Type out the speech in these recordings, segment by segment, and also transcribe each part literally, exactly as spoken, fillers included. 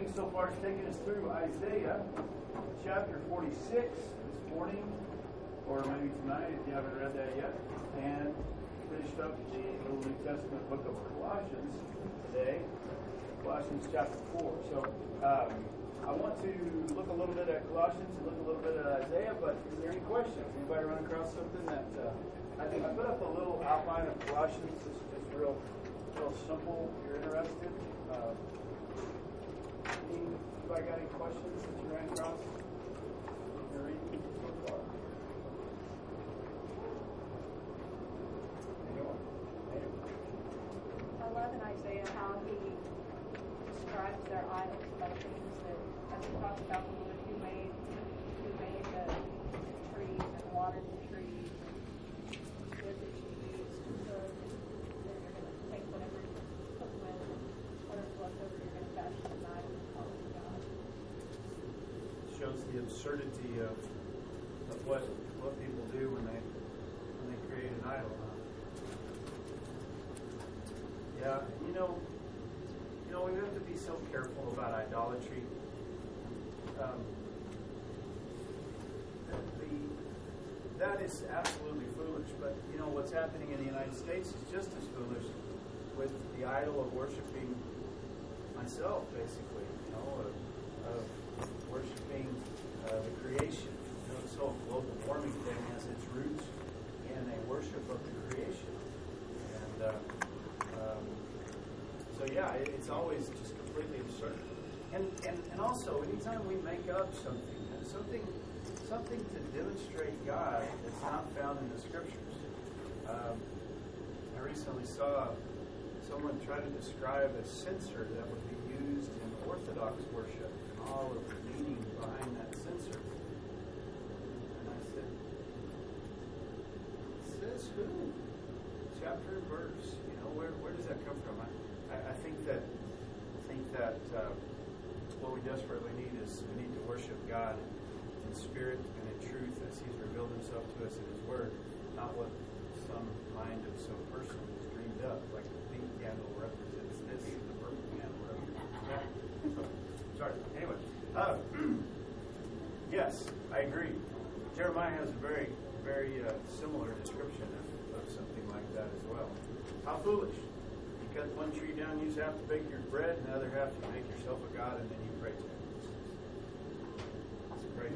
Steve so far has taken us through Isaiah chapter forty-six this morning, or maybe tonight if you haven't read that yet, and finished up the little New Testament book of Colossians today, Colossians chapter four. So um, I want to look a little bit at Colossians and look a little bit at Isaiah, but is there any questions? Anybody run across something that uh, I think I put up a little outline of Colossians. It's, it's real, real simple if you're interested. Uh, Anybody got any questions that you ran across in your reading so far? Anyone? Anyone? I love in Isaiah how he describes their idols by things that, as he talks about the Lord who made, who made the trees and watered the trees and wood that you use to cook, and then you're going to take whatever you cook with and whatever's left over, you're going to fashion an idol and call it God. Shows the absurdity of of what what people do when they when they create an idol. Huh? Yeah, you know, you know, we have to be so careful about idolatry. Um, the that is absolutely foolish. But you know what's happening in the United States is just as foolish with the idol of worshiping myself, basically. You know, of, of worshiping uh, the creation. You know, this whole global warming thing has its roots in a worship of the creation. And uh, um, so, yeah, it, it's always just completely absurd. And, and and also, anytime we make up something, something something to demonstrate God that's not found in the Scriptures. Um, I recently saw someone try to describe a censer that would be used in Orthodox worship and all of the meaning behind that censer. And I said, says who? Chapter and verse. You know, where where does that come from? I, I, I think that I think that uh, what we desperately need is we need to worship God in spirit and in truth as He's revealed Himself to us in His Word, not what some mind of some person has dreamed up, like the pink candle represents this, the purple candle represents that. So, sorry. Anyway, uh, yes, I agree. Jeremiah has a very, very uh, similar description of, of something like that as well. How foolish! You cut one tree down, use half to bake your bread, and the other half to make yourself a god, and then you pray to Him. It's crazy.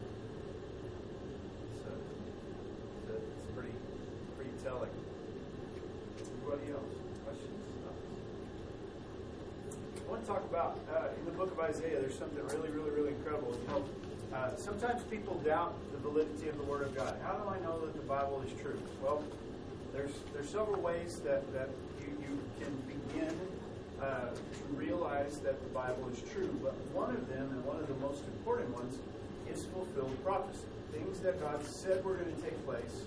It's, uh, it's, uh, it's pretty, pretty telling. Anybody else? Questions? I want to talk about, uh, in the book of Isaiah, there's something really, really, really incredible. You know, uh, sometimes people doubt the validity of the Word of God. How do I know that the Bible is true? Well, there's there's several ways that, that you, you can begin uh, to realize that the Bible is true. But one of them, and one of the most important ones, is fulfilled prophecy. Things that God said were going to take place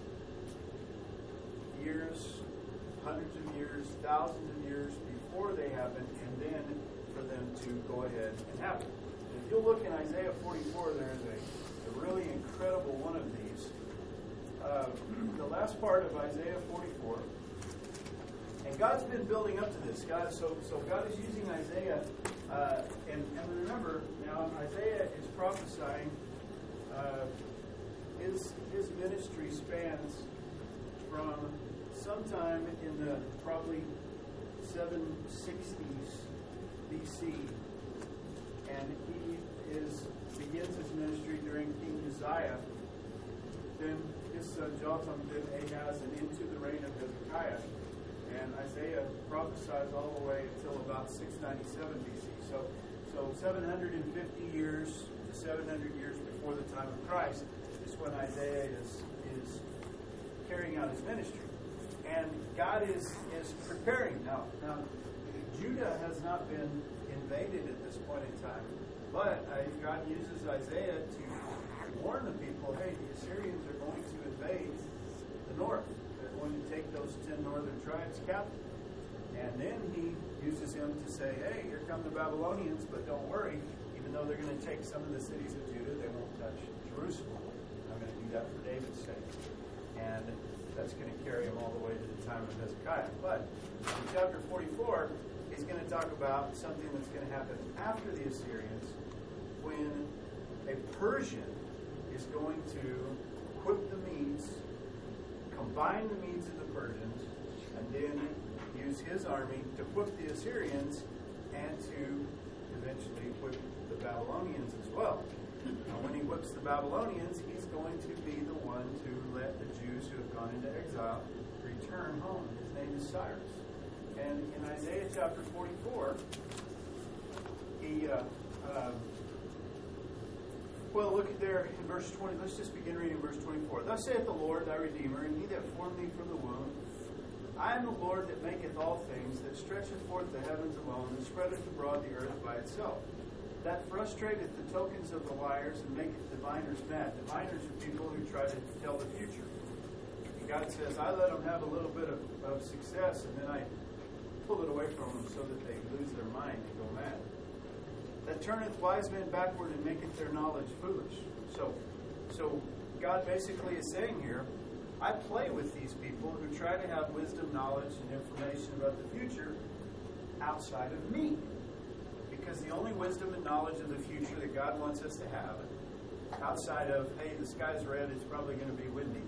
years, hundreds of years, thousands of years before they happened, and then for them to go ahead and happen. And if you'll look in Isaiah forty-four, there's a, a really incredible one of these. Uh, the last part of Isaiah forty-four, and God's been building up to this. God, so so God is using Isaiah, uh, and, and remember now Isaiah is prophesying. Uh, his his ministry spans from sometime in the probably seven sixties B C, and he is begins his ministry during King Uzziah, then his son Jotham, then Ahaz, and into the reign of Hezekiah. And Isaiah prophesies all the way until about six ninety-seven B C. So, so seven hundred fifty years to seven hundred years before the time of Christ is when Isaiah is is carrying out his ministry. And God is, is preparing. Now, now, Judah has not been invaded at this point in time, but uh, God uses Isaiah to warn the people, hey, the Assyrians are going to invade the north. They're going to take those ten northern tribes captive. And then he uses him to say, hey, here come the Babylonians, but don't worry, even though they're going to take some of the cities of Judah, they won't touch Jerusalem. I'm going to do that for David's sake. And that's going to carry him all the way to the time of Hezekiah. But in chapter forty-four, he's he's going to talk about something that's going to happen after the Assyrians, when a Persian is going to equip the Medes, combine the Medes and the Persians, and then use his army to whip the Assyrians and to eventually whip the Babylonians as well. Now, when he whips the Babylonians, he's going to be the one to let the Jews who have gone into exile return home. His name is Cyrus. And in Isaiah chapter forty-four, he, uh, uh, well, look at there in verse twenty. Let's just begin reading verse twenty-four. Thus saith the Lord, thy Redeemer, and he that formed thee from the womb. I am the Lord that maketh all things, that stretcheth forth the heavens alone, and spreadeth abroad the earth by itself. That frustrateth the tokens of the liars, and maketh diviners mad. Diviners are people who try to tell the future. And God says, I let them have a little bit of, of success, and then I pull it away from them so that they lose their mind and go mad. That turneth wise men backward, and maketh their knowledge foolish. So, so God basically is saying here, I play with these people who try to have wisdom, knowledge, and information about the future outside of me. Because the only wisdom and knowledge of the future that God wants us to have, outside of, hey, the sky's red, it's probably going to be windy,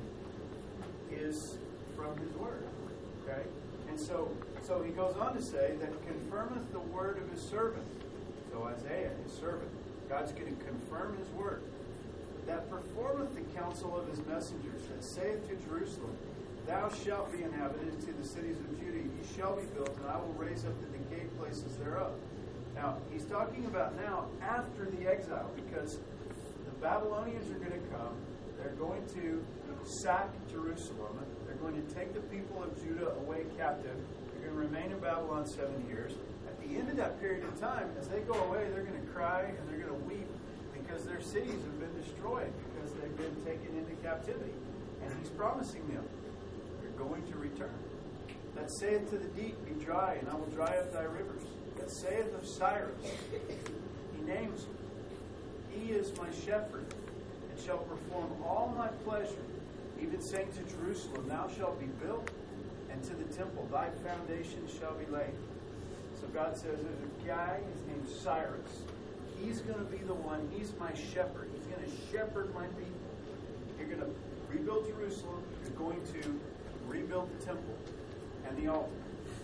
is from His Word. Okay? And so, so He goes on to say that confirmeth the word of His servant. So Isaiah, His servant, God's going to confirm His Word. That performeth the counsel of His messengers, that saith to Jerusalem, Thou shalt be inhabited, to the cities of Judah ye shall be built, and I will raise up the decayed places thereof. Now, he's talking about now after the exile, because the Babylonians are going to come, they're going to sack Jerusalem, they're going to take the people of Judah away captive, they're going to remain in Babylon seven years. At the end of that period of time, as they go away, they're going to cry and they're going to weep, because their cities have been destroyed, because they've been taken into captivity. And he's promising them, they're going to return. That saith to the deep, Be dry, and I will dry up thy rivers. That saith of Cyrus, he names him. He is my shepherd, and shall perform all my pleasure, even saying to Jerusalem, Thou shalt be built, and to the temple, thy foundation shall be laid. So God says, there's a guy, his name's Cyrus. He's going to be the one. He's my shepherd. He's going to shepherd my people. You're going to rebuild Jerusalem. You're going to rebuild the temple and the altar.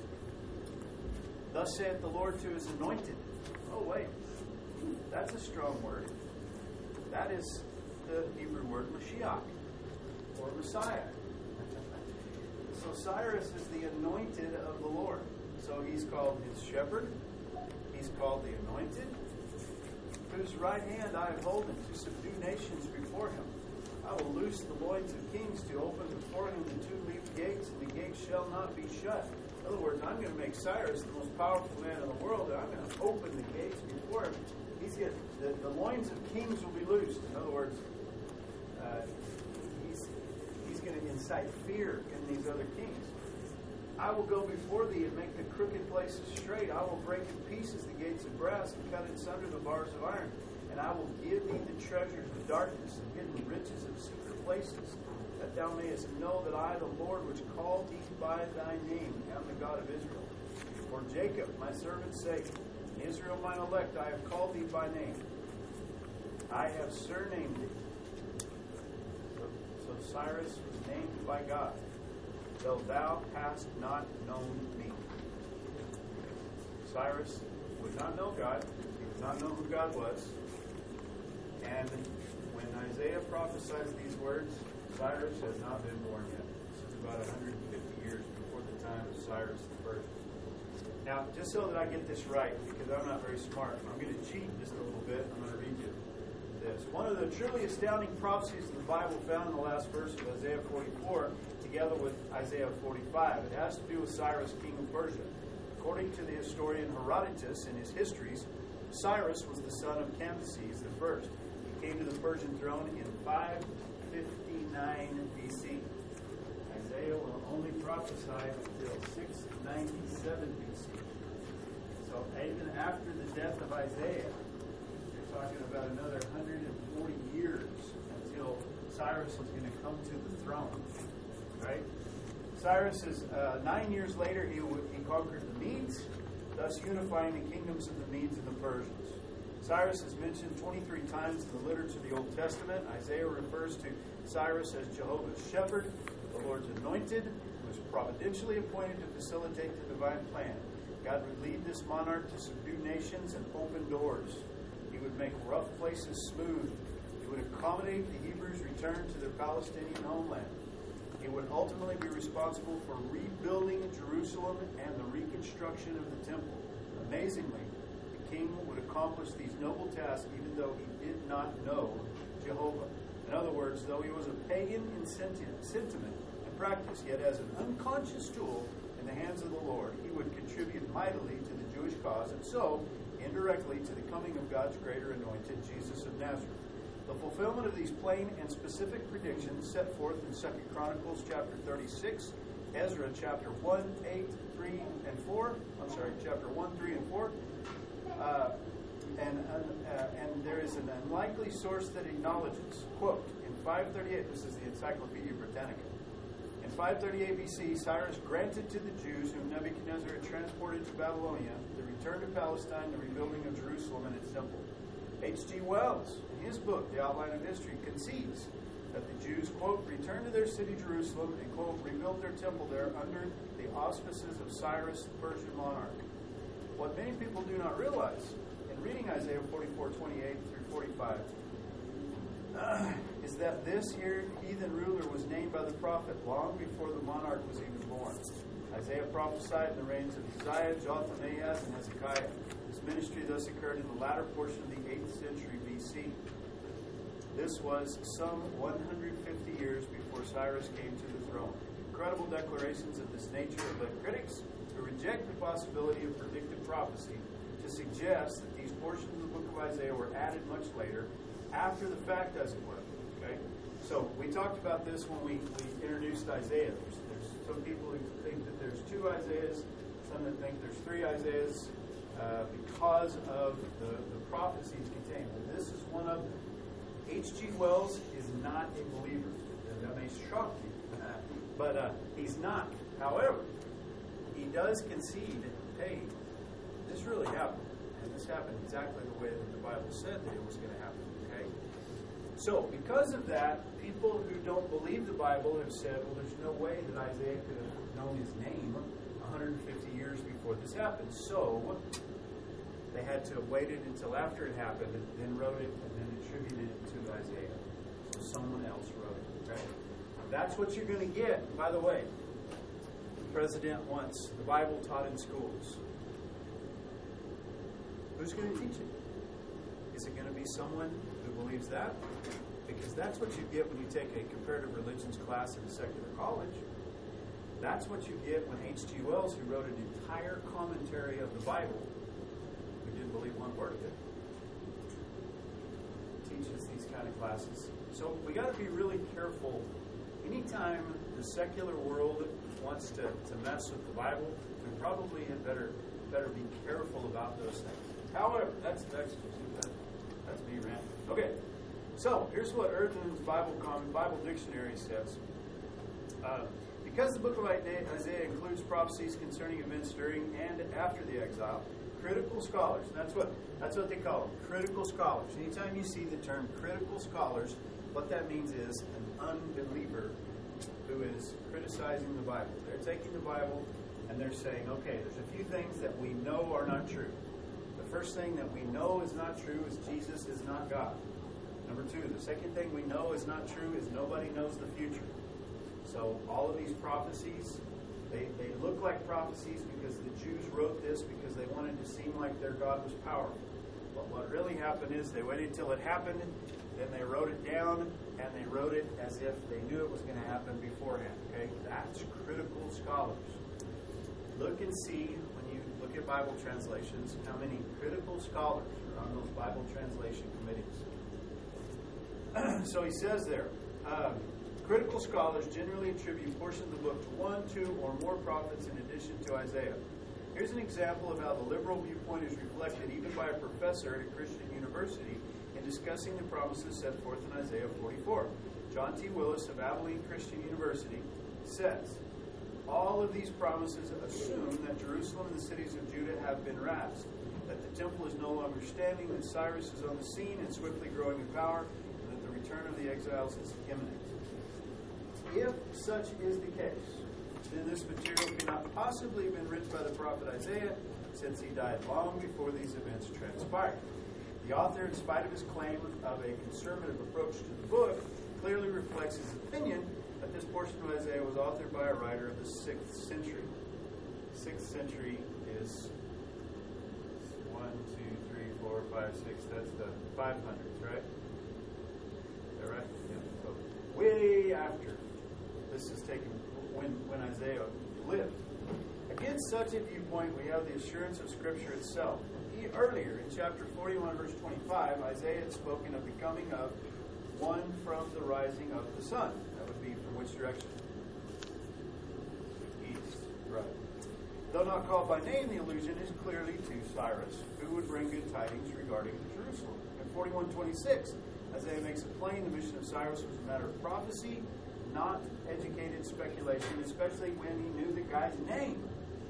Thus saith the Lord to His anointed. Oh, wait. That's a strong word. That is the Hebrew word Mashiach, or Messiah. So Cyrus is the anointed of the Lord. So he's called His shepherd. He's called the anointed, whose right hand I have holden to subdue nations before Him. I will loose the loins of kings, to open before Him the two-leaved gates, and the gates shall not be shut. In other words, I'm going to make Cyrus the most powerful man in the world, and I'm going to open the gates before him. He's get, the, the loins of kings will be loosed. In other words, uh, he's, he's going to incite fear in these other kings. I will go before thee and make the crooked places straight. I will break in pieces the gates of brass and cut in sunder the bars of iron. And I will give thee the treasures of darkness and hidden riches of secret places, that thou mayest know that I, the Lord, which called thee by thy name, am the God of Israel. For Jacob, my servant's sake, and Israel, mine elect, I have called thee by name. I have surnamed thee. So, so Cyrus was named by God, though thou hast not known me. Cyrus would not know God. He would not know who God was. And when Isaiah prophesies these words, Cyrus has not been born yet. This is about one hundred fifty years before the time of Cyrus the First. Now, just so that I get this right, because I'm not very smart, I'm going to cheat just a little bit. I'm going to read you this. One of the truly astounding prophecies of the Bible found in the last verse of Isaiah forty-four, together with Isaiah forty-five. It has to do with Cyrus, king of Persia. According to the historian Herodotus in his histories, Cyrus was the son of Cambyses the First. He came to the Persian throne in five fifty-nine B C. Isaiah will only prophesy until six ninety-seven B C. So even after the death of Isaiah, you're talking about another one hundred forty years until Cyrus is going to come to the throne. Right? Cyrus is, uh, nine years later, he, he conquered the Medes, thus unifying the kingdoms of the Medes and the Persians. Cyrus is mentioned twenty-three times in the literature of the Old Testament. Isaiah refers to Cyrus as Jehovah's shepherd, the Lord's anointed, who was providentially appointed to facilitate the divine plan. God would lead this monarch to subdue nations and open doors. He would make rough places smooth. He would accommodate the Hebrews' return to their Palestinian homeland. He would ultimately be responsible for rebuilding Jerusalem and the reconstruction of the temple. Amazingly, the king would accomplish these noble tasks even though he did not know Jehovah. In other words, though he was a pagan in sentiment and practice, yet as an unconscious tool in the hands of the Lord, he would contribute mightily to the Jewish cause, and so, indirectly, to the coming of God's greater anointed, Jesus of Nazareth. The fulfillment of these plain and specific predictions set forth in Second Chronicles chapter thirty-six, Ezra chapter one, eight, three, and four. I'm sorry, chapter one, three, and four. Uh, and, uh, and there is an unlikely source that acknowledges, quote, in five thirty-eight, this is the Encyclopedia Britannica, in five thirty-eight B C, Cyrus granted to the Jews whom Nebuchadnezzar had transported to Babylonia the return to Palestine, the rebuilding of Jerusalem and its temple. H G Wells, in his book, The Outline of History, concedes that the Jews, quote, returned to their city Jerusalem and, quote, rebuilt their temple there under the auspices of Cyrus, the Persian monarch. What many people do not realize, in reading Isaiah forty-four, twenty-eight through forty-five, uh, is that this here heathen ruler was named by the prophet long before the monarch was even born. Isaiah prophesied in the reigns of Uzziah, Jotham, Ahaz, and Hezekiah. His ministry thus occurred in the latter portion of the eighth century B C. This was some one hundred fifty years before Cyrus came to the throne. Incredible declarations of this nature have led critics to reject the possibility of predictive prophecy to suggest that these portions of the book of Isaiah were added much later, after the fact, as it were. Okay? So we talked about this when we, we introduced Isaiah. There's, there's some people who think that there's two Isaiahs, some that think there's three Isaiahs, uh, because of the, the prophecies contained. And this is one of them. H G Wells is not a believer. That may shock you, but uh, he's not. However, he does concede, hey, this really happened. And this happened exactly the way that the Bible said that it was going to happen. Okay? So, because of that, people who don't believe the Bible have said, well, there's no way that Isaiah could have known his name one hundred fifty years before this happened. So, they had to have waited until after it happened, and then wrote it, and then attributed it to Isaiah. So someone else wrote it. Okay? That's what you're going to get. By the way, the president wants the Bible taught in schools. Who's going to teach it? Is it going to be someone who believes that? Because that's what you get when you take a comparative religions class in a secular college. That's what you get when H G Wells, who wrote an entire commentary of the Bible, who didn't believe one word of it, teaches these kind of classes. So we got to be really careful. Anytime the secular world wants to, to mess with the Bible, we probably had better better be careful about those things. However, that's that's that, that's me ranting. Okay, so here's what Eartham's Bible Com Bible Dictionary says. Uh, because the book of Isaiah includes prophecies concerning events during and after the exile, critical scholars, and that's what that's what they call them, critical scholars. Anytime you see the term critical scholars, what that means is an unbeliever who is criticizing the Bible. They're taking the Bible and they're saying, okay, there's a few things that we know are not true. The first thing that we know is not true is Jesus is not God. Number two, the second thing we know is not true is nobody knows the future. So all of these prophecies, they, they look like prophecies because the Jews wrote this because they wanted to seem like their God was powerful. But what really happened is they waited until it happened, then they wrote it down, and they wrote it as if they knew it was going to happen beforehand. Okay, that's critical scholars. Look and see, when you look at Bible translations, how many critical scholars are on those Bible translation committees. So he says there, um, critical scholars generally attribute portions of the book to one, two, or more prophets in addition to Isaiah. Here's an example of how the liberal viewpoint is reflected even by a professor at a Christian university in discussing the promises set forth in Isaiah forty-four. John T. Willis of Abilene Christian University says, All of these promises assume that Jerusalem and the cities of Judah have been razed, that the temple is no longer standing, that Cyrus is on the scene and swiftly growing in power, and that the return of the exiles is imminent. If such is the case, then this material cannot possibly have been written by the prophet Isaiah, since he died long before these events transpired. The author, in spite of his claim of a conservative approach to the book, clearly reflects his opinion that this portion of Isaiah was authored by a writer of the sixth century. Sixth century is one, two, three, four, five, six. That's the five hundreds, right? Is that right? Yeah. So way after this is taken, when when Isaiah lived. Against such a viewpoint, we have the assurance of Scripture itself. He, earlier in chapter forty-one, verse twenty-five, Isaiah had spoken of the coming of one from the rising of the sun. That would be from which direction? East. Right. Though not called by name, the allusion is clearly to Cyrus, who would bring good tidings regarding Jerusalem. In forty-one twenty-six, Isaiah makes it plain the mission of Cyrus was a matter of prophecy, not educated speculation, especially when he knew the guy's name.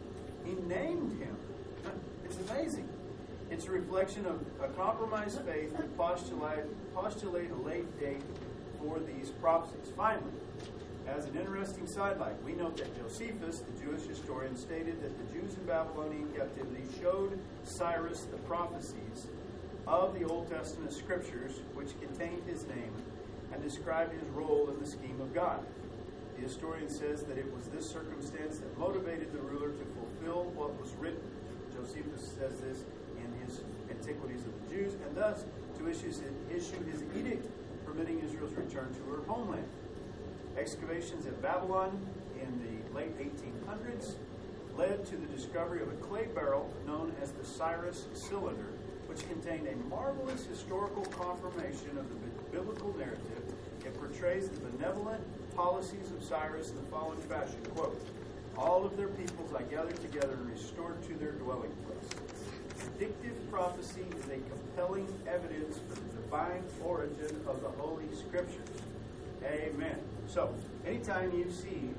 He named him. It's amazing. It's a reflection of a compromised faith to postulate, postulate a late date for these prophecies. Finally, as an interesting sidelight, we note that Josephus, the Jewish historian, stated that the Jews in Babylonian captivity showed Cyrus the prophecies of the Old Testament scriptures, which contained his name and described his role in the scheme of God. The historian says that it was this circumstance that motivated the ruler to fulfill what was written. Josephus says this in his Antiquities of the Jews, and thus to issue his, issue his edict permitting Israel's return to her homeland. Excavations at Babylon in the late eighteen hundreds led to the discovery of a clay barrel known as the Cyrus cylinder, which contained a marvelous historical confirmation of the biblical narrative. It portrays the benevolent policies of Cyrus in the following fashion, quote, all of their peoples I gathered together and restored to their dwelling place. Predictive prophecy is a compelling evidence for the divine origin of the Holy Scriptures. Amen. So, anytime you see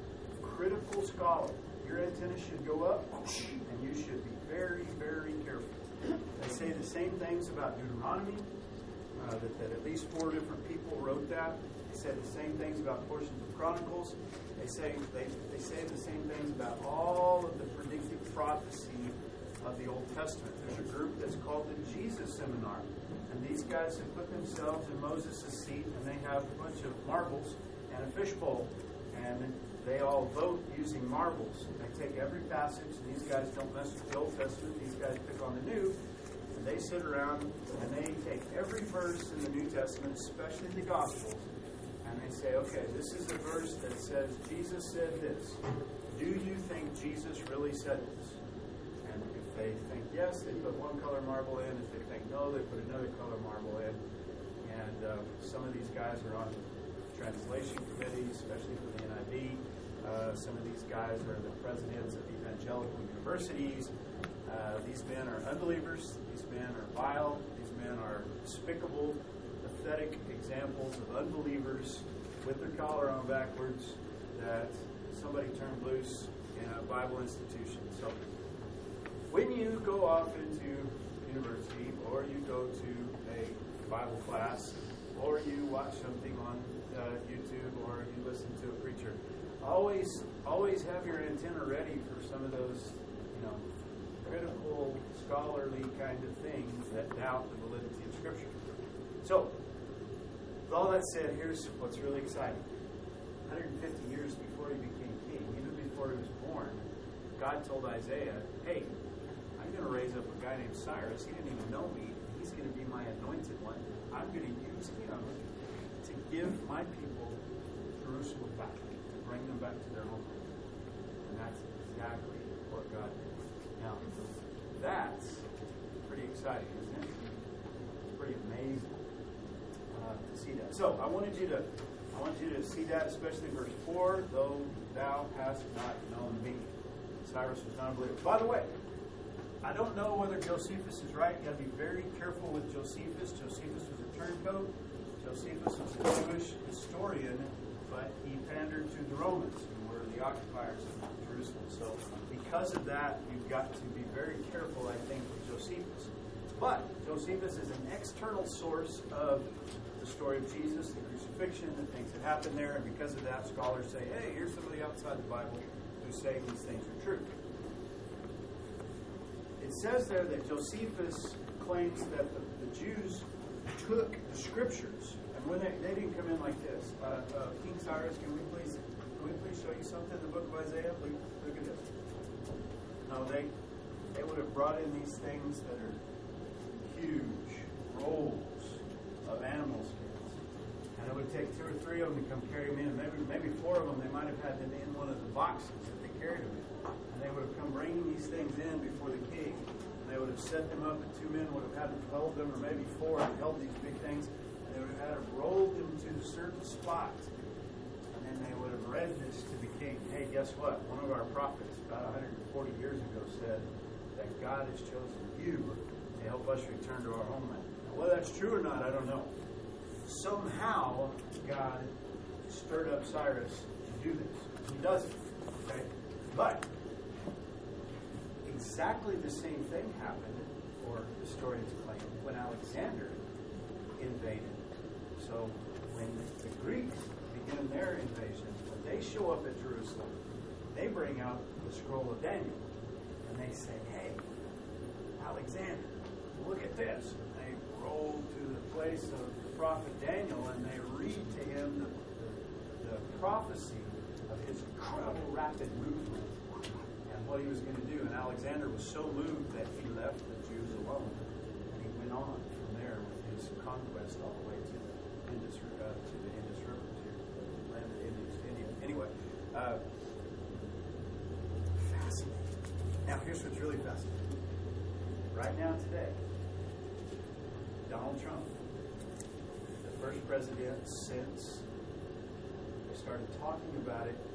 critical scholar, your antenna should go up, and you should be very, very careful. They say the same things about Deuteronomy, uh, that, that at least four different people wrote that. They say the same things about portions of Chronicles. They say they, they say the same things about all of the predictive prophecy of the Old Testament. There's a group that's called the Jesus Seminar. And these guys have put themselves in Moses' seat, and they have a bunch of marbles and a fishbowl. And they all vote using marbles. They take every passage, and these guys don't mess with the Old Testament. These guys pick on the New. And they sit around, and they take every verse in the New Testament, especially the Gospels, and they say, okay, this is a verse that says, Jesus said this. Do you think Jesus really said this? And if they think yes, they put one color marble in. If they think no, they put another color marble in. And uh, some of these guys are on translation committees, especially for the N I V. Uh, some of these guys are the presidents of evangelical universities. Uh, these men are unbelievers. These men are vile. These men are despicable, pathetic examples of unbelievers with their collar on backwards that somebody turned loose in a Bible institution. So when you go off into university, or you go to a Bible class, or you watch something on uh, YouTube, or you listen to a preacher, always always have your antenna ready for some of those, you know, critical, scholarly kind of things that doubt the validity of Scripture. So, with all that said, here's what's really exciting. one hundred fifty years before he became king, even before he was born, God told Isaiah, hey, I'm going to raise up a guy named Cyrus. He didn't even know me. He's going to be my anointed one. I'm going to use him to give my people Jerusalem back, to bring them back to their homeland. And that's exactly what God did. Now, that's pretty exciting, isn't it? It's pretty amazing uh, to see that. So, I wanted you to, I want you to see that, especially verse four. Though thou hast not known me, Cyrus was not a believer. By the way, I don't know whether Josephus is right. You got to be very careful with Josephus. Josephus was a turncoat. Josephus was a Jewish historian, but he pandered to the Romans, who were the the occupiers of Jerusalem. So because of that, you've got to be very careful, I think, with Josephus. But Josephus is an external source of the story of Jesus, the crucifixion, the things that happened there, and because of that, scholars say, hey, here's somebody outside the Bible who say these things are true. It says there that Josephus claims that the, the Jews took the scriptures, and when they, they didn't come in like this. Uh, uh, King Cyrus, can we please can we please show you something in the book of Isaiah? Please, look at this. No, they they would have brought in these things that are huge rolls of animal skins, and it would take two or three of them to come carry them in. Maybe maybe four of them they might have had them in one of the boxes that they carried them in, and they would have come bringing these things in before the king. And they would have set them up, and two men would have had them held them, or maybe four, and held these big things, and they would have had them rolled them to certain spots, and then they would have read this to the king. Hey, guess what? One of our prophets about one hundred forty years ago said that God has chosen you to help us return to our homeland. Now, whether that's true or not, I don't know. Somehow, God stirred up Cyrus to do this. He does it. Okay? But exactly the same thing happened, or historians claim, when Alexander invaded. So when the Greeks begin their invasion, when they show up at Jerusalem, they bring out the scroll of Daniel. And they say, hey, Alexander, look at this. And they roll to the place of the prophet Daniel, and they read to him the, the, the prophecy of his incredible rapid movement and what he was going to do. And Alexander was so moved that he left the Jews alone. And he went on from there with his conquest all the way to the Indus, uh, to the Indus River, to the land of Indians, India. Anyway, uh, fascinating. Now, here's what's really fascinating. Right now, today, Donald Trump, the first president since they started talking about it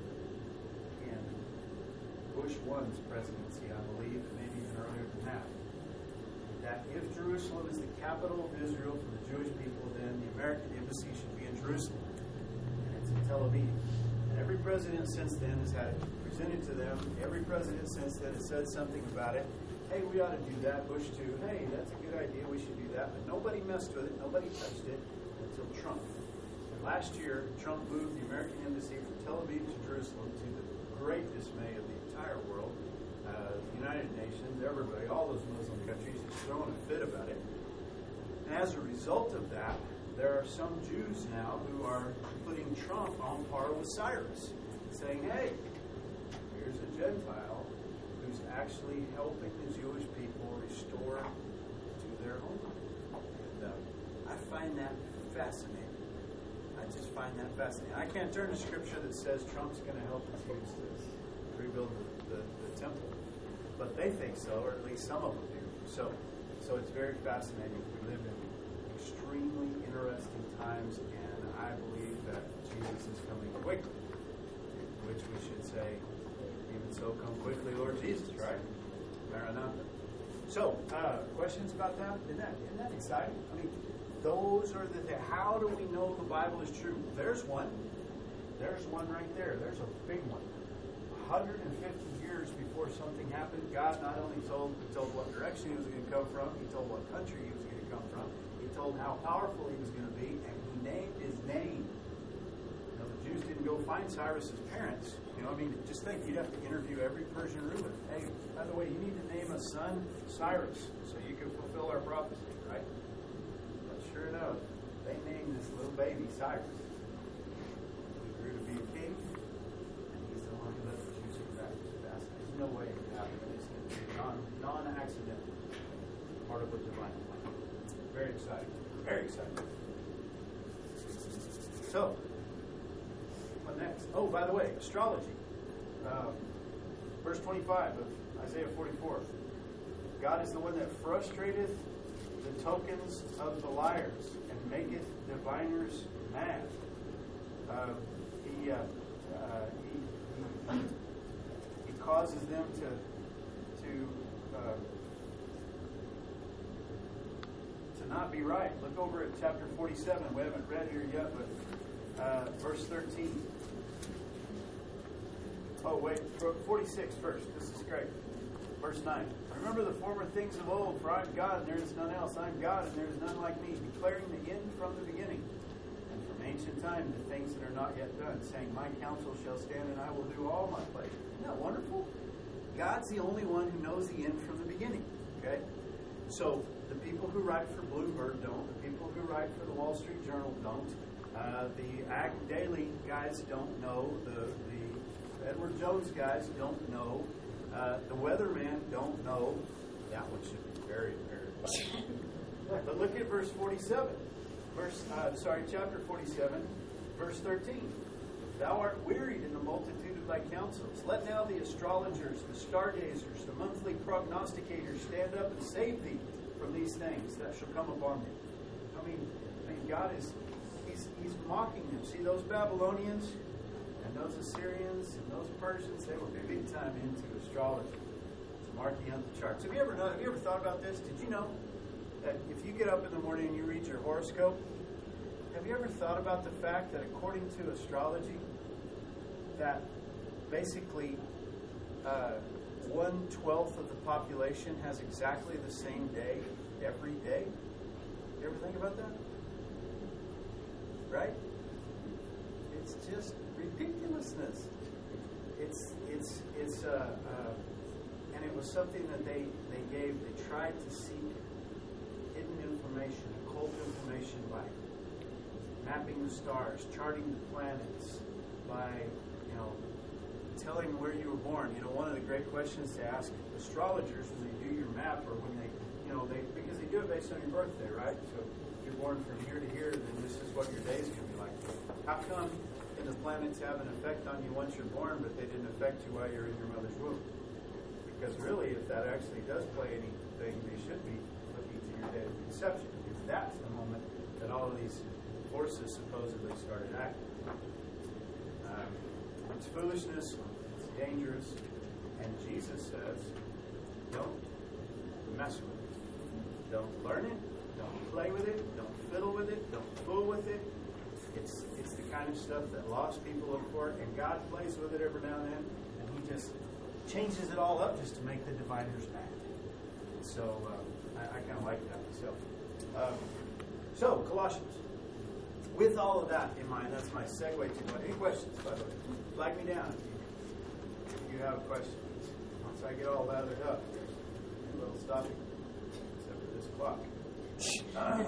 in Bush one's presidency, I believe, maybe even earlier than that, that if Jerusalem is the capital of Israel for the Jewish people, then the American embassy should be in Jerusalem. And it's in Tel Aviv. And every president since then has had it presented to them. Every president since then has said something about it. Hey, we ought to do that. Bush too. Hey, that's a good idea. We should do that. But nobody messed with it. Nobody touched it until Trump. And last year, Trump moved the American embassy from Tel Aviv to Jerusalem, to the great dismay of the entire world. Uh, the United Nations, everybody, all those Muslim countries is throwing a fit about it. And as a result of that, there are some Jews now who are putting Trump on par with Cyrus, saying, hey, here's a Gentile who's actually helping the Jewish people restore to their homeland. And uh, I find that fascinating. I just find that fascinating. I can't turn to scripture that says Trump's going to help the Jews to rebuild the, the, the temple. But they think so, or at least some of them do. So, so it's very fascinating. We live in extremely interesting times, and I believe that Jesus is coming quickly, which we should say, even so, come quickly, Lord Jesus, right? Maranatha. So, uh, questions about that? Isn't that, isn't that exciting? I mean, those are the, the, how do we know the Bible is true? There's one. There's one right there. There's a big one. one hundred fifty years before something happened, God not only told, he told what direction he was going to come from, he told what country he was going to come from, he told how powerful he was going to be, and he named his name. Now, the Jews didn't go find Cyrus's parents. You know, I mean, just think, you'd have to interview every Persian ruler. Hey, by the way, you need to name a son Cyrus so you can fulfill our prophecy, right? But sure enough, they named this little baby Cyrus. He grew to be a king, and he's the one who led the Jews back to fast. There's no way it could happen. It's non, non-accidental. Part of a divine plan. Very exciting. Very exciting. So, what next? Oh, by the way, astrology. Uh, verse twenty-five of Isaiah forty-four. God is the one that frustrateth the tokens of the liars and maketh diviners mad. Uh, he, uh, uh, he, he, he causes them to to uh, to not be right. Look over at chapter forty-seven. We haven't read here yet, but uh, verse thirteen. Oh, wait, forty-six first. This is great. Verse nine. Remember the former things of old, for I am God, and there is none else. I am God, and there is none like me, declaring the end from the beginning, and from ancient time the things that are not yet done, saying, my counsel shall stand, and I will do all my pleasure. Isn't that wonderful? God's the only one who knows the end from the beginning. Okay? So, the people who write for Bloomberg don't. The people who write for the Wall Street Journal don't. Uh, the Ag Daily guys don't know. The, the Edward Jones guys don't know. Uh, the weatherman don't know. That one should be very, very. But look at verse forty-seven. Verse, uh, sorry, chapter forty-seven, verse thirteen. Thou art wearied in the multitude of thy counsels. Let now the astrologers, the stargazers, the monthly prognosticators stand up and save thee from these things that shall come upon thee. I mean, I mean God is he's, he's mocking them. See, those Babylonians and those Assyrians and those Persians, they were big time into astrology. It's marking out the charts. Have you ever know, have you ever thought about this? Did you know that if you get up in the morning and you read your horoscope, have you ever thought about the fact that according to astrology, that basically uh, one twelfth of the population has exactly the same day every day? You ever think about that? Right? It's just ridiculousness. It's it's it's uh, uh, and it was something that they they gave. They tried to seek hidden information, occult information by mapping the stars, charting the planets, by you know telling where you were born. You know, one of the great questions to ask astrologers when they do your map, or when they you know they because they do it based on your birthday, right? So if you're born from here to here, then this is what your day's going to be like. How come can the planets have an effect on you once you're born, but they didn't affect you while you're in your mother's womb? Because really, if that actually does play anything, they should be looking to your day of conception, because that's the moment that all of these forces supposedly started acting. Um, it's foolishness, it's dangerous, and Jesus says, don't mess with it. Don't learn it, don't play with it, don't fiddle with it, don't fool with it. It's it's the kind of stuff that lost people look for, and God plays with it every now and then, and He just changes it all up just to make the diviners mad. So uh, I, I kind of like that myself. Um, so Colossians. With all of that in mind, that's my segue to any questions, by the way. Flag me down if you, if you have questions. Once I get all lathered up, there's a little stopping, except for this clock. Uh,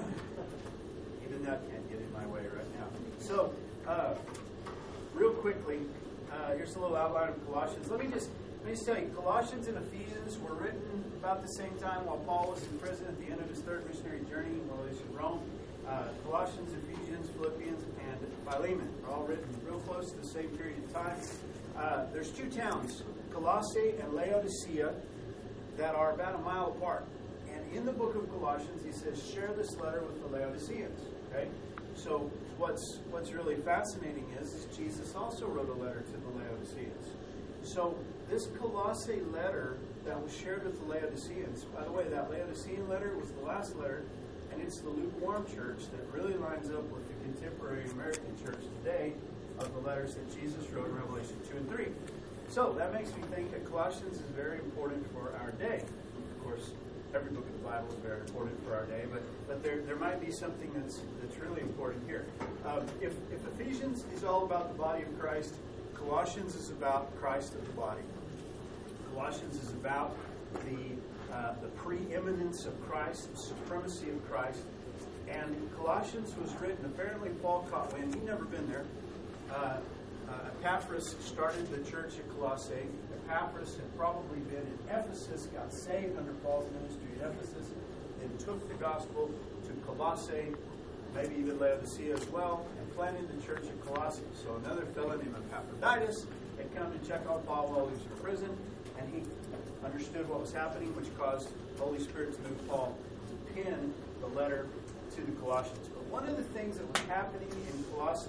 even that can't get in my way right now. So, uh, real quickly, uh, here's a little outline of Colossians. Let me just let me just tell you, Colossians and Ephesians were written about the same time while Paul was in prison at the end of his third missionary journey while he was in Rome. Uh, Colossians, Ephesians, Philippians, and Philemon are all written real close to the same period of time. Uh, there's two towns, Colossae and Laodicea, that are about a mile apart. And in the book of Colossians, he says, share this letter with the Laodiceans. Okay? So what's what's really fascinating is, is Jesus also wrote a letter to the Laodiceans. So this Colossae letter that was shared with the Laodiceans, by the way, that Laodicean letter was the last letter, and it's the lukewarm church that really lines up with the contemporary American church today of the letters that Jesus wrote in Revelation two and three. So that makes me think that Colossians is very important for our day. Of course, every book of the Bible is very important for our day, but but there there might be something that's that's really important here. Um, if if Ephesians is all about the body of Christ, Colossians is about Christ of the body. Colossians is about the uh, the preeminence of Christ, the supremacy of Christ. And Colossians was written, apparently Paul caught wind. He'd never been there. Uh, uh, Epaphras started the church at Colossae. Epaphras had probably been in Ephesus, got saved under Paul's ministry at Ephesus, then took the gospel to Colossae, maybe even Laodicea as well, and planted the church at Colossae. So another fellow named Epaphroditus had come to check on Paul while he was in prison, and he understood what was happening, which caused the Holy Spirit to move Paul to pen the letter to the Colossians. But one of the things that was happening in Colossae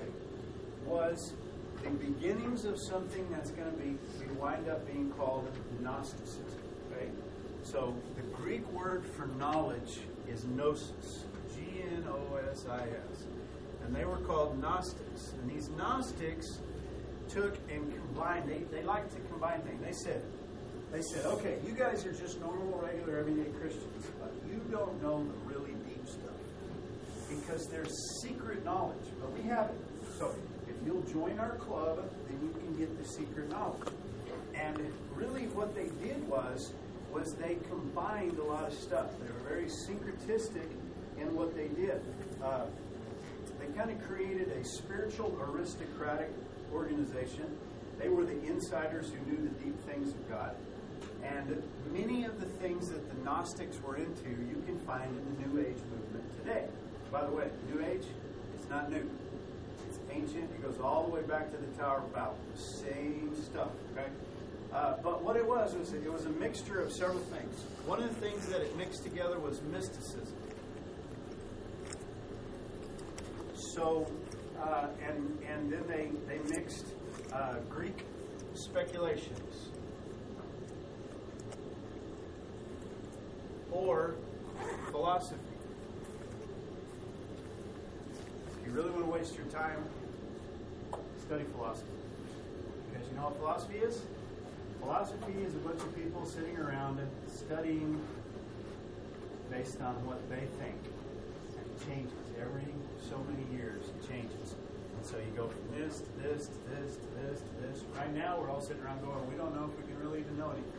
was the beginnings of something that's going to be we wind up being called Gnosticism. Okay? So the Greek word for knowledge is gnosis, G N O S I S. And they were called Gnostics. And these Gnostics took and combined, they, they like to combine things. They said, they said, okay, you guys are just normal, regular, everyday Christians, but you don't know the really deep stuff. Because there's secret knowledge, but we have it. So if you'll join our club, then you can get the secret knowledge. And really what they did was, was they combined a lot of stuff. They were very syncretistic in what they did. Uh, they kind of created a spiritual aristocratic organization. They were the insiders who knew the deep things of God. And many of the things that the Gnostics were into, you can find in the New Age movement today. By the way, New Age, it's not new. It's ancient. It goes all the way back to the Tower of Babel. The same stuff, okay? Uh, but what it was, was it was a mixture of several things. One of the things that it mixed together was mysticism. So, uh, and and then they, they mixed uh, Greek speculations. Or philosophy. If you really want to waste your time, study philosophy. Because you know what philosophy is? Philosophy is a bunch of people sitting around studying based on what they think. And it changes. Every so many years it changes. And so you go from this to this to this to this to this. Right now we're all sitting around going, we don't know if we can really even know anything.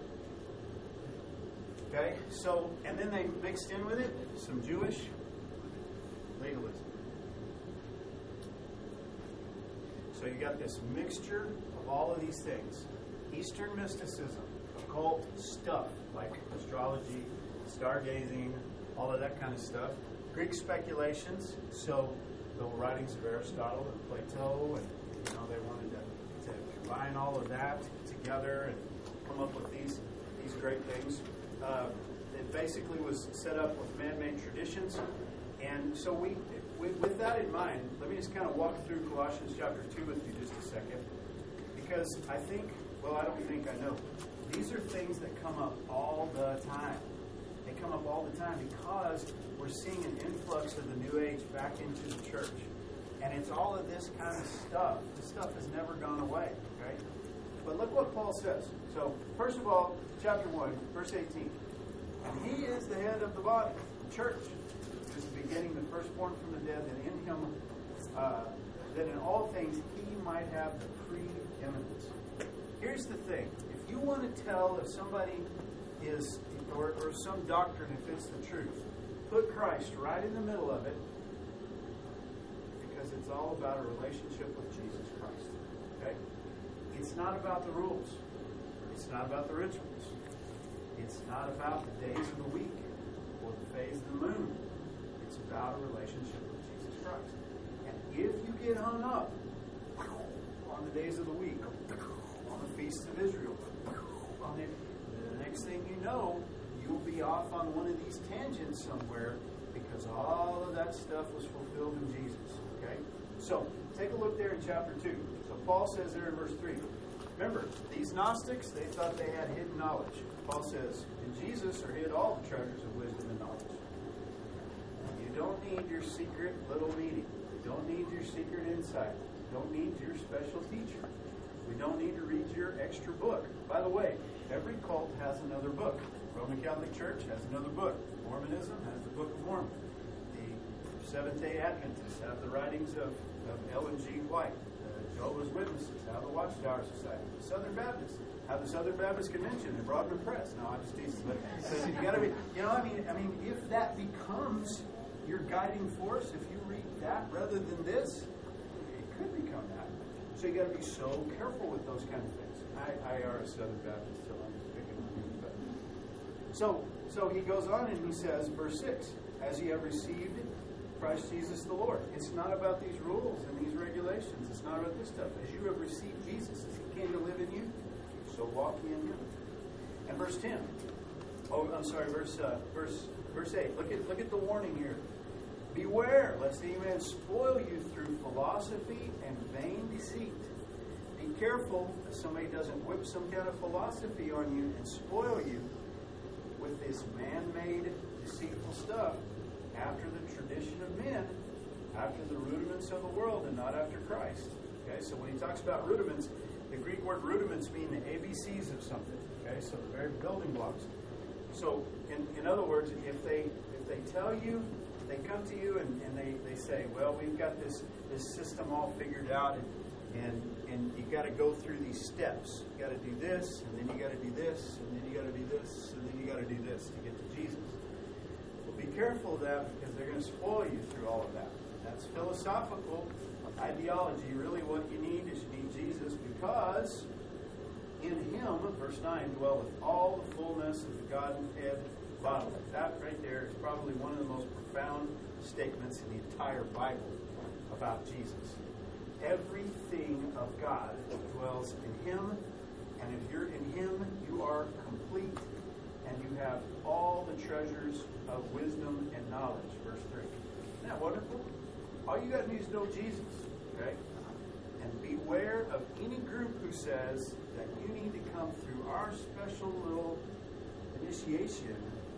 Okay, so, and then they mixed in with it some Jewish legalism. So you got this mixture of all of these things. Eastern mysticism, occult stuff like astrology, stargazing, all of that kind of stuff. Greek speculations, so the writings of Aristotle and Plato, and you know they wanted to, to combine all of that together and come up with these these great things. Uh, it basically was set up with man-made traditions. And so we, with, with that in mind, let me just kind of walk through Colossians chapter two with you just a second. Because I think, well, I don't think I know. These are things that come up all the time. They come up all the time because we're seeing an influx of the New Age back into the church. And it's all of this kind of stuff. This stuff has never gone away, okay? But look what Paul says. So, first of all, chapter one, verse eighteen. And he is the head of the body, the church. Who is the beginning, the firstborn from the dead, that in him, uh, that in all things he might have the preeminence. Here's the thing. If you want to tell if somebody is, or, or some doctrine, if it's the truth, put Christ right in the middle of it, because it's all about a relationship with Jesus Christ. Okay? It's not about the rules. It's not about the rituals. It's not about the days of the week or the phase of the moon. It's about a relationship with Jesus Christ. And if you get hung up on the days of the week, on the feasts of Israel, on it, the next thing you know, you'll be off on one of these tangents somewhere because all of that stuff was fulfilled in Jesus. Okay? So, take a look there in chapter two. So Paul says there in verse three, remember, these Gnostics, they thought they had hidden knowledge. Paul says, in Jesus are hid all the treasures of wisdom and knowledge. You don't need your secret little meeting. You don't need your secret insight. You don't need your special teacher. We don't need to read your extra book. By the way, every cult has another book. The Roman Catholic Church has another book. Mormonism has the Book of Mormon. The Seventh-day Adventists have the writings of, of Ellen G. White. The Jehovah's Witnesses have the Watchtower Society. The Southern Baptists have the Southern Baptist Convention and Broadman Press. No, I'm just teasing. But you got to be, you know, I mean, I mean, if that becomes your guiding force, if you read that rather than this, it could become that. So you got to be so careful with those kind of things. I, I are a Southern Baptist, so I'm just picking on you. But so, so he goes on and he says, verse six, as ye have received Christ Jesus the Lord. It's not about these rules and these regulations. It's not about this stuff. As you have received Jesus, as he came to live in you, so walk ye in him. And verse ten. Oh, I'm sorry, verse uh, verse verse eight. Look at look at the warning here. Beware, lest any man spoil you through philosophy and vain deceit. Be careful that somebody doesn't whip some kind of philosophy on you and spoil you with this man-made deceitful stuff after the tradition of men, after the rudiments of the world, and not after Christ. Okay, so when he talks about rudiments, the Greek word rudiments mean the A B Cs of something. Okay, so the very building blocks. So, in, in other words, if they if they tell you, they come to you and, and they, they say, well, we've got this, this system all figured out, and and, and you got to go through these steps. You got to do this, and then you got to do this, and then you got to do this, and then you got to do this to get to Jesus. Well, be careful of that, because they're going to spoil you through all of that. That's philosophical ideology. Really what you need is you need Jesus, because in him, verse nine, dwelleth all the fullness of the Godhead bodily. That right there is probably one of the most profound statements in the entire Bible about Jesus. Everything of God dwells in him, and if you're in him, you are complete, and you have all the treasures of wisdom and knowledge. Verse three. Isn't that wonderful? All you got to do is know Jesus, okay? And beware of any group who says that you need to come through our special little initiation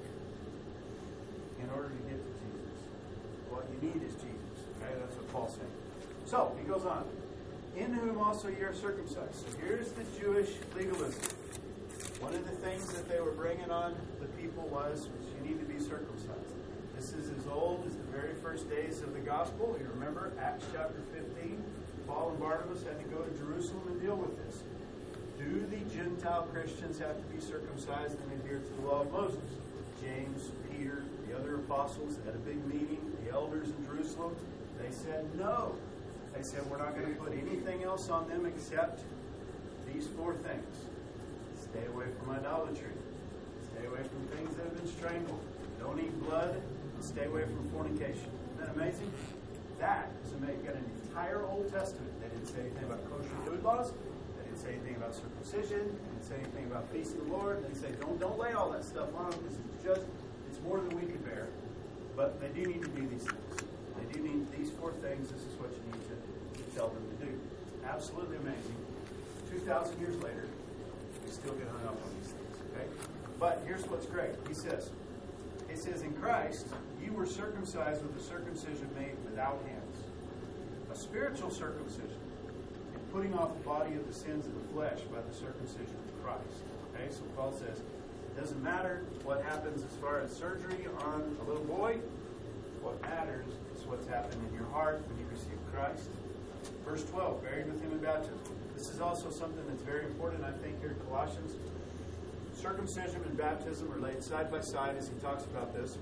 in order to get to Jesus. What you need is Jesus. Okay, that's what Paul's saying. So, he goes on. In whom also ye are circumcised. So here's the Jewish legalism. One of the things that they were bringing on the people was, was you need to be circumcised. This is as old as the very first days of the gospel. You remember Acts chapter fifteen. Paul and Barnabas had to go to Jerusalem and deal with this. Do the Gentile Christians have to be circumcised and adhere to the law of Moses? James, Peter, the other apostles had a big meeting. The elders in Jerusalem, they said no. They said, we're not going to put anything else on them except these four things. Stay away from idolatry. Stay away from things that have been strangled. Don't eat blood. And stay away from fornication. Isn't that amazing? That is amazing. Got an entire Old Testament. They didn't say anything about kosher food laws. They didn't say anything about circumcision. They didn't say anything about feasting the Lord. They say, don't don't lay all that stuff on them, because it's just, it's more than we can bear. But they do need to do these things. They do need these four things. This is what you need to, to tell them to do. Absolutely amazing. two thousand years later, we still get hung up on these things. Okay? But here's what's great. He says, He says, in Christ, you were circumcised with a circumcision made without hands. A spiritual circumcision, and putting off the body of the sins of the flesh by the circumcision of Christ. Okay? So Paul says, it doesn't matter what happens as far as surgery on a little boy. What matters is what's happened in your heart when you receive Christ. Verse twelve, buried with him in baptism. This is also something that's very important, I think, here in Colossians. Circumcision and baptism are laid side by side as he talks about this.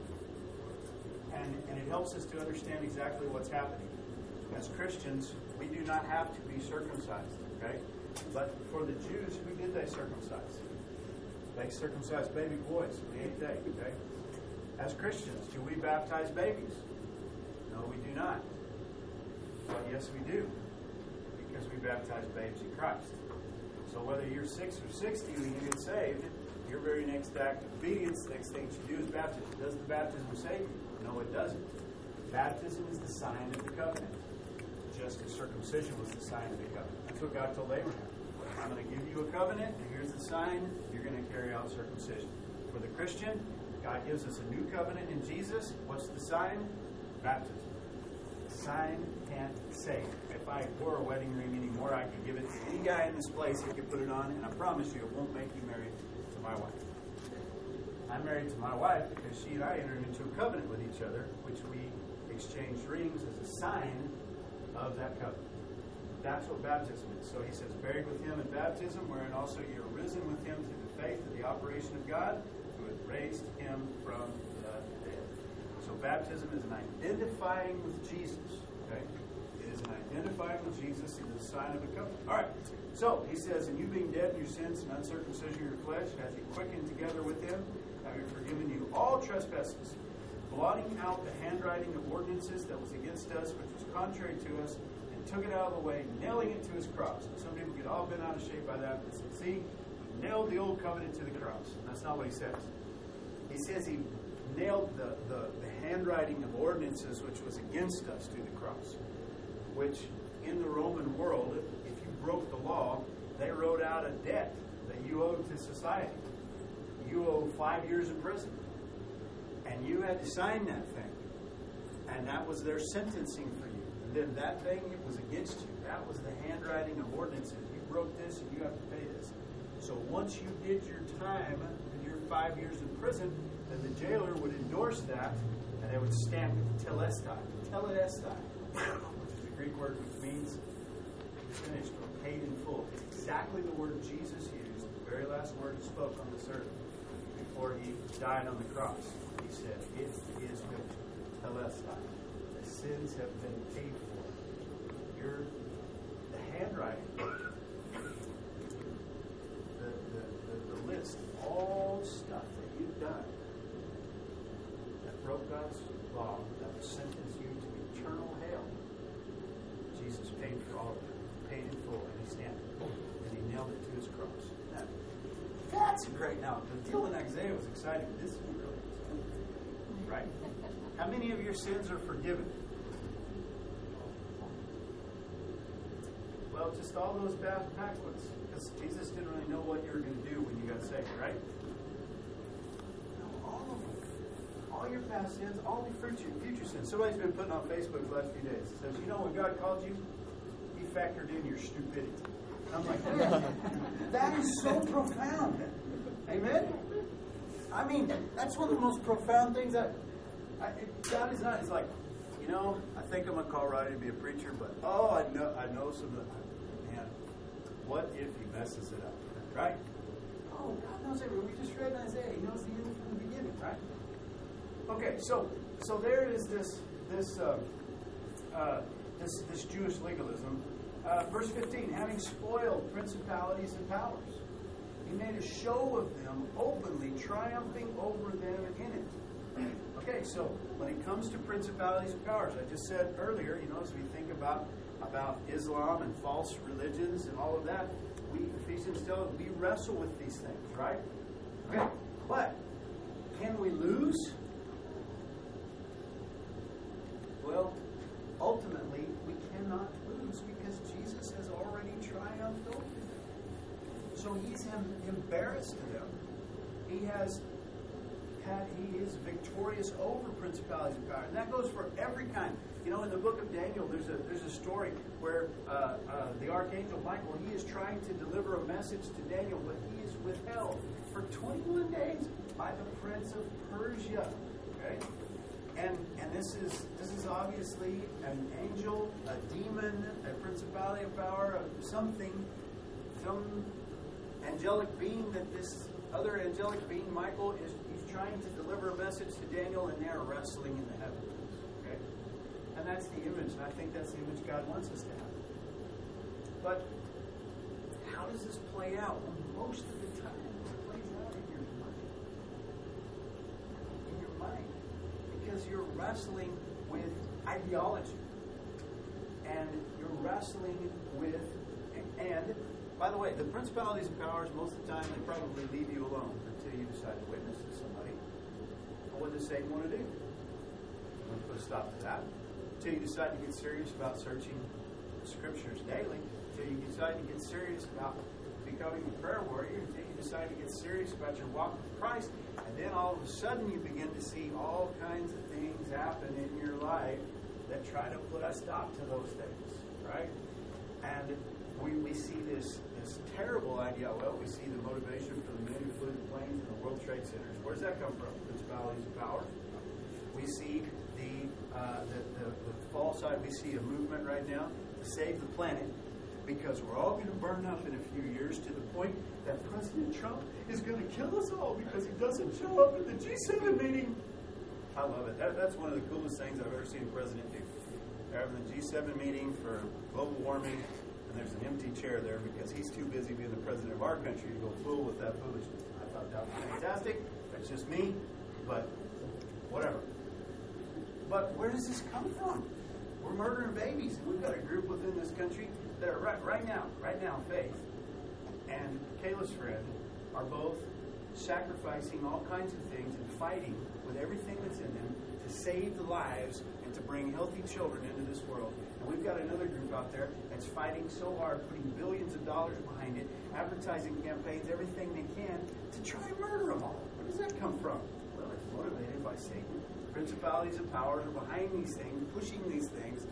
And, and it helps us to understand exactly what's happening. As Christians, we do not have to be circumcised, okay? But for the Jews, who did they circumcise? They circumcised baby boys on the eighth day, okay? As Christians, do we baptize babies? No, we do not. But yes, we do, because we baptize babes in Christ. So whether you're six or sixty when you get saved, your very next act of obedience, the next thing you do is baptism. Does the baptism save you? No, it doesn't. Baptism is the sign of the covenant, just as circumcision was the sign of the covenant. That's what God told Abraham. I'm going to give you a covenant, and here's the sign. You're going to carry out circumcision. For the Christian, God gives us a new covenant in Jesus. What's the sign? Baptism. Sign can't save. If I wore a wedding ring anymore, I could give it to any guy in this place. He could put it on, and I promise you it won't make you married to my wife. I'm married to my wife because she and I entered into a covenant with each other, which we exchanged rings as a sign of that covenant. That's what baptism is. So he says, buried with him in baptism, wherein also you are risen with him through the faith of the operation of God, who hath raised him from the dead. So baptism is an identifying with Jesus. Okay? It is an identifying with Jesus. It is a sign of a covenant. All right. So he says, and you being dead in your sins and uncircumcision of your flesh, hath he quickened together with him, having forgiven you all trespasses, blotting out the handwriting of ordinances that was against us, which was contrary to us, and took it out of the way, nailing it to his cross. And some people get all bent out of shape by that. But see, he nailed the old covenant to the cross. That's not what he says. He says he nailed the, the, the handwriting of ordinances which was against us to the cross, which in the Roman world, if you broke the law, they wrote out a debt that you owed to society. You owe five years in prison. And you had to sign that thing. And that was their sentencing for you. And then that thing, it was against you. That was the handwriting of ordinances. You broke this and you have to pay this. So once you did your time, your five years in prison, then the jailer would endorse that and they would stamp it, telestai, telestai, which is the Greek word which means finished or paid in full. It's exactly the word Jesus used, the very last word he spoke on this earth before he died on the cross. He said, "It is finished." Telestai. The sins have been paid for. Your the handwriting, the, the, the, the list, all stuff that you've done that broke God's law, that would sentence you to eternal hell. Jesus paid for all of it, paid in full, and he stamped it, and he nailed it to his cross. Now, that's great. Now, the deal in Isaiah was exciting. This is really exciting, right? How many of your sins are forgiven? Well, just all those bad backwards, because Jesus didn't really know what you were going to do when you got saved, right? No, all of them. All your past sins, all your future, future sins. Somebody's been putting on Facebook the last few days. It says, you know, when God called you, he factored in your stupidity. I'm like, that is so profound. Amen? I mean, that's one of the most profound things that I, God is not. It's like, you know, I think I'm gonna call Roddy to be a preacher, but oh, I know, I know some of the man. What if he messes it up, right? Oh, God knows everything. We just read Isaiah. He knows the end from the beginning, right? Okay, so so there is this this uh, uh, this this Jewish legalism. Uh, verse fifteen, having spoiled principalities and powers, he made a show of them openly, triumphing over them in it. Okay, so when it comes to principalities and powers, I just said earlier, you know, as we think about about Islam and false religions and all of that, we Ephesians tell us we wrestle with these things, right? Okay, but can we lose? Well, ultimately, we cannot lose because Jesus has already triumphed over them. So he's embarrassed them. He has. He is victorious over principalities and powers, and that goes for every kind. You know, in the book of Daniel, there's a there's a story where uh, uh, the archangel Michael, he is trying to deliver a message to Daniel, but he is withheld for twenty-one days by the prince of Persia. Okay, and and this is this is obviously an angel, a demon, a principality of power, something, some angelic being that this other angelic being, Michael, is trying to deliver a message to Daniel, and they're wrestling in the heavens. Okay? And that's the image, and I think that's the image God wants us to have. But how does this play out? Well, most of the time, it plays out in your mind. In your mind. Because you're wrestling with ideology. And you're wrestling with, and, by the way, the principalities and powers, most of the time, they probably leave you alone until you decide to witness to somebody. What does Satan want to do? I'm going to put a stop to that. Until you decide to get serious about searching the scriptures daily. Until you decide to get serious about becoming a prayer warrior. Until you decide to get serious about your walk with Christ. And then all of a sudden you begin to see all kinds of things happen in your life that try to put a stop to those things. Right? And we, we see this, this terrible idea. Well, we see the motivation for the men who flew the planes and the World Trade Centers. Where does that come from? Principalities and power. We see the, uh, the, the, the false side. We see a movement right now to save the planet because we're all going to burn up in a few years to the point that President Trump is going to kill us all because he doesn't show up at the G seven meeting. I love it. That, that's one of the coolest things I've ever seen a president do. They're having the G seven meeting for global warming, and there's an empty chair there because he's too busy being the president of our country to go fool with that foolishness. I thought that was fantastic. That's just me, but whatever. But where does this come from? We're murdering babies, and we've got a group within this country that are right, right now, right now, Faith and Kayla's friend are both sacrificing all kinds of things and fighting with everything that's in them to save the lives and to bring healthy children into this world. And we've got another group out there that's fighting so hard, putting billions of dollars behind it, advertising campaigns, everything they can to try and murder them all. Where does that come from? Well, it's motivated by Satan. Principalities and powers are behind these things, pushing these things,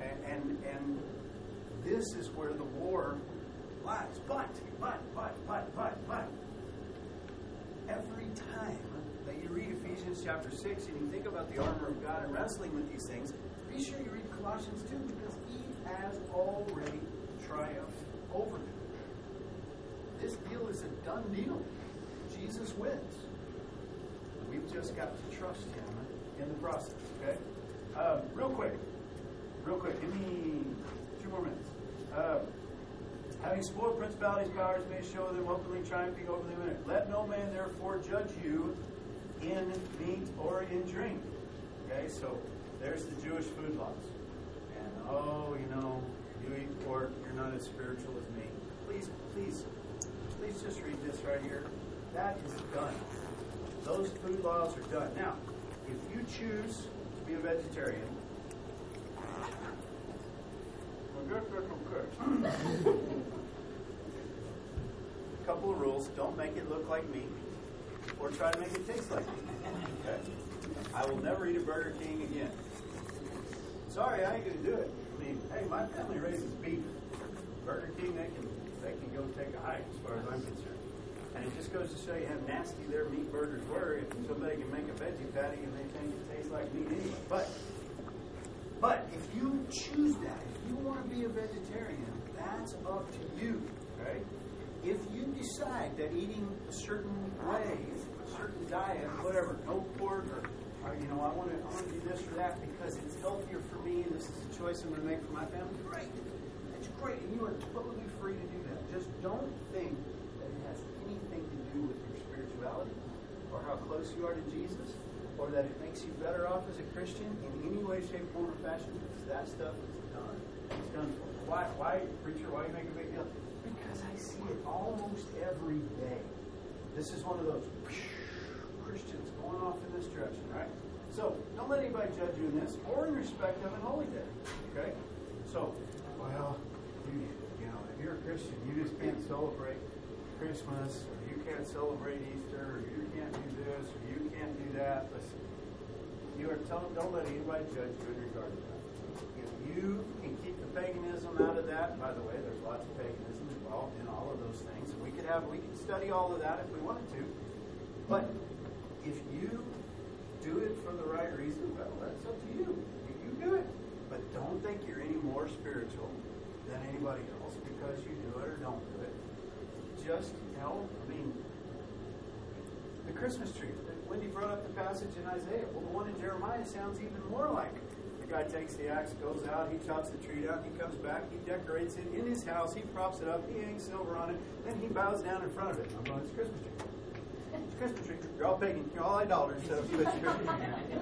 And, and, and this is where the war lies. But, but, but, but, but, but, every time that you read Ephesians chapter six and you think about the armor of God and wrestling with these things, be sure you read Colossians two, because he has already triumphed over them. This deal is a done deal. Jesus wins. We've just got to trust him in the process, okay? Um, real quick. Real quick. Give me two more minutes. Uh, having spoiled principalities, powers, may show them openly triumphing over them in it. Let no man therefore judge you in meat or in drink. Okay, so there's the Jewish food laws. And, oh, you know, you eat pork, you're not as spiritual as me. Please, please, please just read this right here. That is done. Those food laws are done. Now, if you choose to be a vegetarian, a couple of rules. Don't make it look like meat, or try to make it taste like meat. Okay? I will never eat a Burger King again. Sorry, I ain't going to do it. I mean, hey, my family raises beef. Burger King, they can they can go take a hike as far as I'm concerned. And it just goes to show you how nasty their meat burgers were if somebody can make a veggie patty and they think it tastes like meat anyway. But, but if you choose that, if you want to be a vegetarian, that's up to you, right? If you decide that eating a certain way, a certain diet, whatever, no pork, or, or you know, I want to I want to do this or that because it's healthier for me and this is a choice I'm going to make for my family, great. That's great, and you are totally free to do that. Just don't think that it has anything to do with your spirituality or how close you are to Jesus or that it makes you better off as a Christian in any way, shape, form, or fashion, because that stuff is done. It's done for. Why, why, preacher, why you make a big deal? Because I see it almost every day. This is one of those Christians going off in this direction, right? So, don't let anybody judge you in this or in respect of an holy day, okay? So, well, you, you know, if you're a Christian, you just can't celebrate Christmas, or you can't celebrate Easter, or you can't do this, or you can't do that. Listen, you are telling, don't let anybody judge you in regard to that. If you can keep the paganism out of that, by the way, there's lots of paganism involved in all of those things. And we could have, we could study all of that if we wanted to. But if you do it for the right reason, well, that's up to you. You, you do it. But don't think you're any more spiritual than anybody else because you do it or don't do it. Just, you know, I mean, the Christmas tree. Wendy brought up the passage in Isaiah. Well, the one in Jeremiah sounds even more like it. The guy takes the axe, goes out, he chops the tree down, he comes back, he decorates it in his house, he props it up, he hangs silver on it, then he bows down in front of it. I'm going, it's a Christmas tree. It's a Christmas tree. You're all pagan. You're all idolaters. So it's a Christmas tree.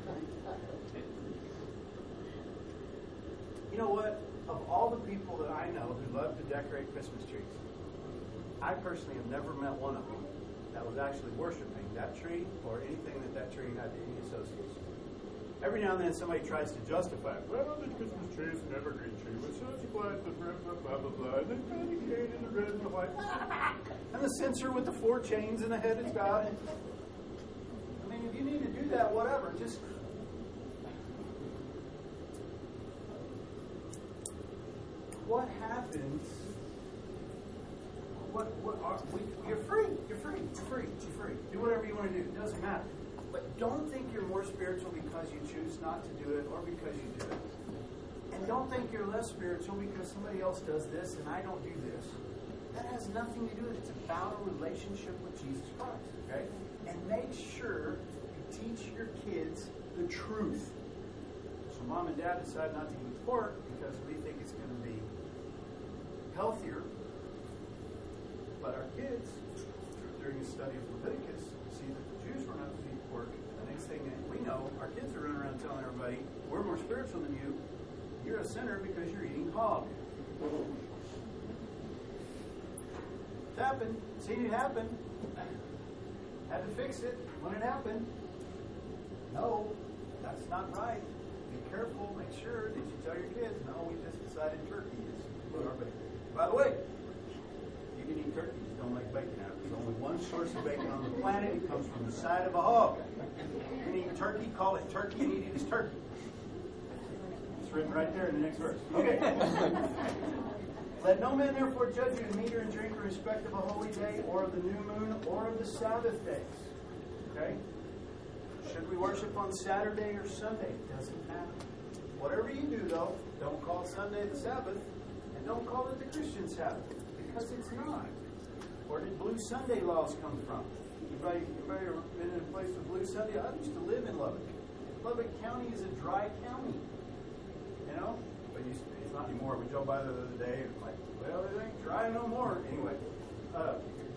You know what? Of all the people that I know who love to decorate Christmas trees, I personally have never met one of them that was actually worshiping that tree or anything that that tree had any association. Every now and then somebody tries to justify it. Well, the Christmas tree is an evergreen tree with such black, blah, blah, blah, blah, and then kind of gay and the red and the white. And the censer with the four chains and the head it's got. I mean, if you need to do that, whatever. Just what happens? What? What? Are, we, you're free. You're free. You're free. You're free. Do whatever you want to do. It doesn't matter. But don't think you're more spiritual because you choose not to do it or because you do it. And don't think you're less spiritual because somebody else does this and I don't do this. That has nothing to do with it. It's about a relationship with Jesus Christ. Okay? And make sure you teach your kids the truth. So mom and dad decide not to eat pork because we think it's going to be healthier. But our kids, during the study of Leviticus, see that the Jews were not to eat pork. The next thing we know, our kids are running around telling everybody, we're more spiritual than you. You're a sinner because you're eating hog. It happened. Seen it happen. Had to fix it when it happened. No, that's not right. Be careful. Make sure that you tell your kids, no, we just decided turkey is what our bacon. By the way, you can eat turkey, just don't make bacon out of it. There's only one source of bacon on the planet. It comes from the side of a hog. You can eat turkey, call it turkey, and eat it as turkey. It's written right there in the next verse. Okay. Let no man therefore judge you in meat or in drink or respect of a holy day or of the new moon or of the Sabbath days. Okay? Should we worship on Saturday or Sunday? Doesn't matter. Whatever you do, though, don't call Sunday the Sabbath and don't call it the Christian Sabbath because it's not. Where did Blue Sunday laws come from? Anybody, anybody ever been in a place with Blue Sunday? I used to live in Lubbock. Lubbock County is a dry county. You know? But you, it's not anymore. We drove by there the other day and it's like, well, it ain't dry no more. Anyway, uh,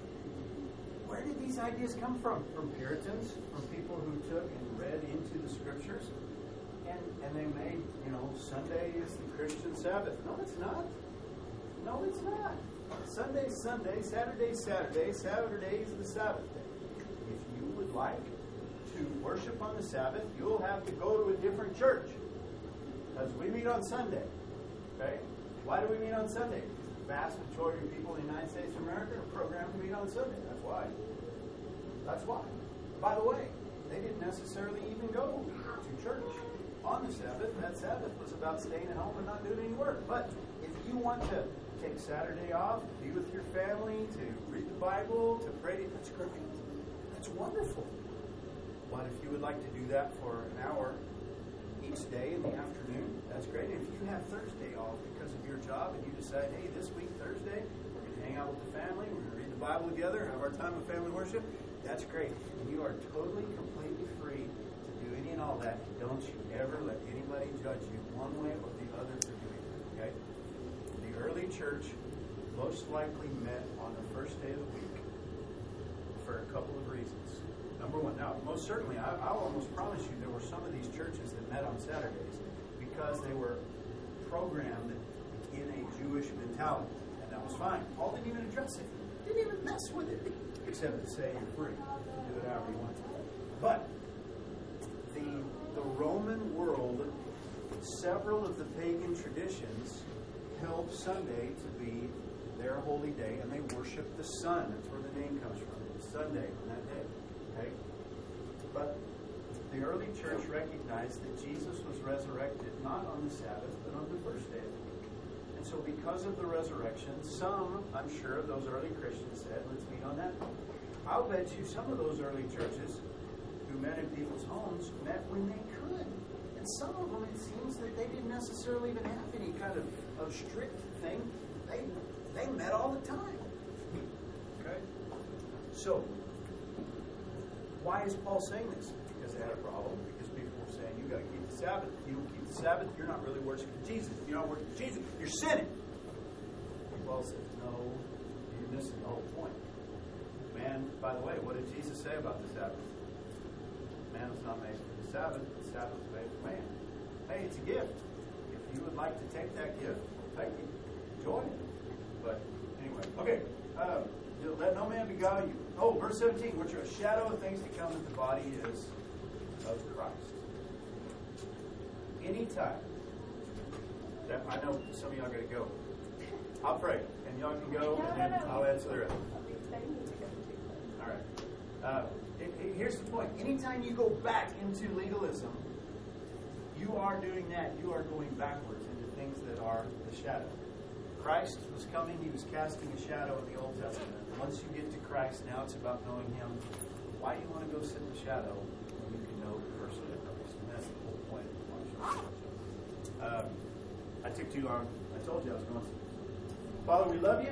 where did these ideas come from? From Puritans, from people who took and read into the scriptures, and, and they made, you know, Sunday is the Christian Sabbath. No, it's not. No, it's not. Sunday's Sunday, Saturday's Saturday, Saturday is the Sabbath day. If you would like to worship on the Sabbath, you'll have to go to a different church. Because we meet on Sunday. Okay? Why do we meet on Sunday? Because the vast majority of people in the United States of America are programmed to meet on Sunday. That's why. That's why. By the way, they didn't necessarily even go to church on the Sabbath. That Sabbath was about staying at home and not doing any work. But if you want to take Saturday off, be with your family, to read the Bible, to pray, that's great. That's wonderful. But if you would like to do that for an hour each day in the afternoon, that's great. If you have Thursday off because of your job and you decide, hey, this week, Thursday, we're going to hang out with the family, we're going to read the Bible together, have our time of family worship, that's great. And you are totally, completely free to do any and all that. Don't you ever let anybody judge you one way or the other for doing it. Okay? The early church most likely met on the first day of the week for a couple of reasons. Number one, now, most certainly, I, I'll almost promise you there were some of these churches that met on Saturdays because they were programmed in a Jewish mentality. And that was fine. Paul didn't even address it. Didn't even mess with it. Except to say you're free. Do it however you want to. But the, the Roman world, several of the pagan traditions held Sunday to be their holy day, and they worshiped the sun. That's where the name comes from. Sunday on that day. Okay? But the early church recognized that Jesus was resurrected not on the Sabbath, but on the first day of the week. And so because of the resurrection, some, I'm sure, of those early Christians said, let's meet on that. I'll bet you some of those early churches who met in people's homes met when they could. And some of them, it seems that they didn't necessarily even have any kind of, of strict thing. They, they met all the time. Okay? So, why is Paul saying this? Because they had a problem. Because people were saying, you've got to keep the Sabbath. If you don't keep the Sabbath, you're not really worshiping Jesus. If you're not worshiping Jesus, you're sinning. And Paul says, no, you're missing the whole point. Man, by the way, what did Jesus say about the Sabbath? Man was not made for the Sabbath. The Sabbath was made for man. Hey, it's a gift. If you would like to take that gift, take it. Enjoy it. But anyway, okay. Uh, Let no man beguile you. Oh, verse seventeen, which are a shadow of things to come, that the body is of Christ. Anytime that I know some of y'all got to go, I'll pray, and y'all can go, and then I'll answer the rest. All right. Uh, it, it, here's the point. Anytime you go back into legalism, you are doing that. You are going backwards into things that are the shadow. Christ was coming. He was casting a shadow in the Old Testament. Once you get to Christ, now it's about knowing Him. Why do you want to go sit in the shadow when you can know the person of Christ? And that's the whole point of the um, I took too long. I told you I was going to. Father, we love you.